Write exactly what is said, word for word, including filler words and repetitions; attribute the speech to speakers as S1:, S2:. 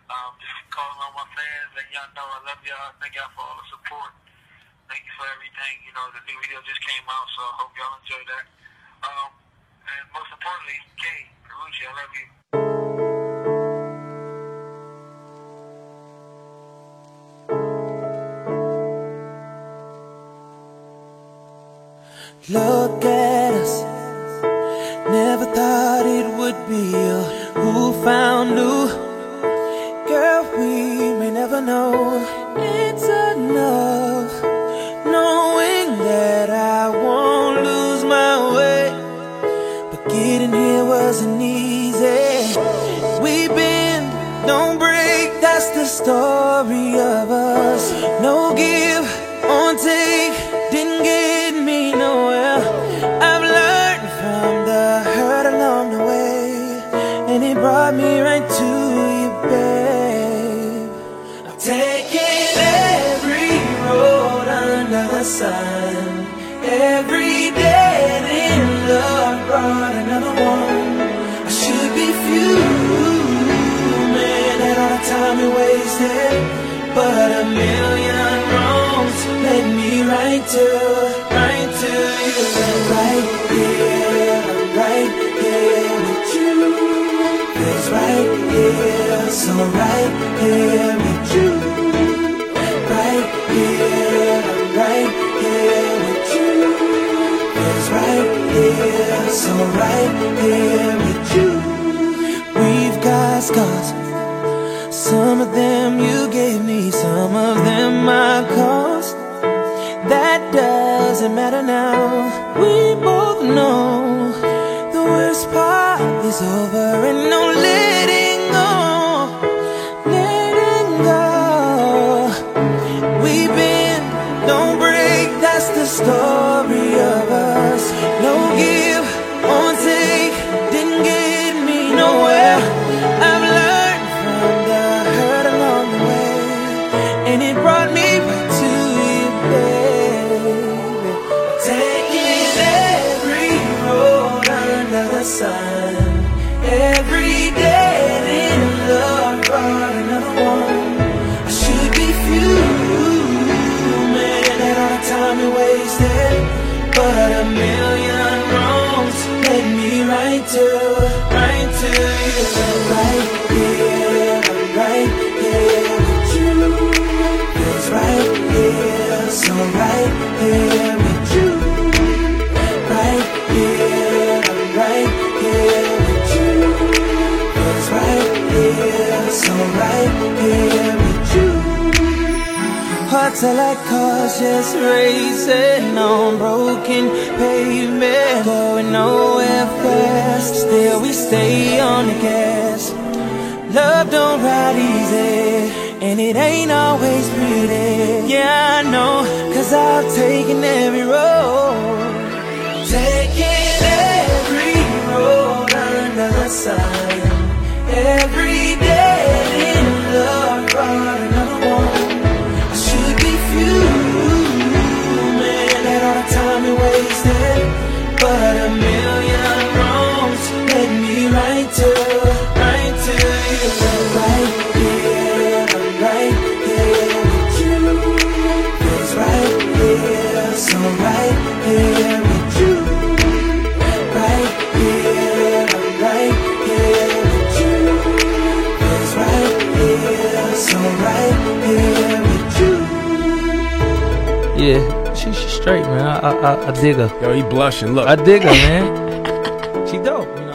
S1: Um, just calling on my fans, letting y'all know I love y'all. Thank y'all for all the support. Thank you for everything. You know, the new video just came out, so I hope y'all enjoy that. Um, and most importantly, Kay, Karuchi, I love you.
S2: Look at us, never thought it would be you who found you. Girl, we may never know. It's enough knowing that I won't lose my way. But getting here wasn't easy. We bend, don't break, that's the story of us. No give or take, didn't get me nowhere. I've learned from the hurt along the way, and it brought me right to you, babe. I'm taking every road under the sun. Every dead end love brought another one. I should be fuming at all the time we wasted, but a million wrongs led me right to, right to you. Right here, I'm right here with you. Feels right here, so right here with you. Right here, I'm right here with you. Feels right here, so right here with you. We've got scars, some of them you gave me, some of them I caused. That doesn't matter now. We both know the worst part is over, and no letting go, letting go. We bend, don't break, that's the story of us. No give or take, didn't get me nowhere. I've learned from the hurt along the way, and it brought me back to you, baby. Taking every road under the sun. Every dead end love brought another one. I should be fuming at all the time we wasted, but a million wrongs led me right to, right to you. Right here, I'm right here with you. Feels right here, so right here with you. Right here, I'm right here with you. Feels right here, so right here with you. Hearts are like cars just racing on broken pavement, going nowhere fast. Still we stay on the gas. Love don't ride easy, and it ain't always pretty. Yeah, I know, cause I've taken every road. Taking every road under the sun. Every dead end love brought another one. I should be fuming at all the time we wasted, but a million wrongs led me right to, right to you. Right here, I'm right here with you. Feels right here, so right here with you. Right here, I'm right here with you. Feels right here, so right here with you.
S3: Yeah, she, she straight, man. I, I, I dig her.
S4: Yo, he blushing. Look,
S3: I dig her, man. She dope. You know?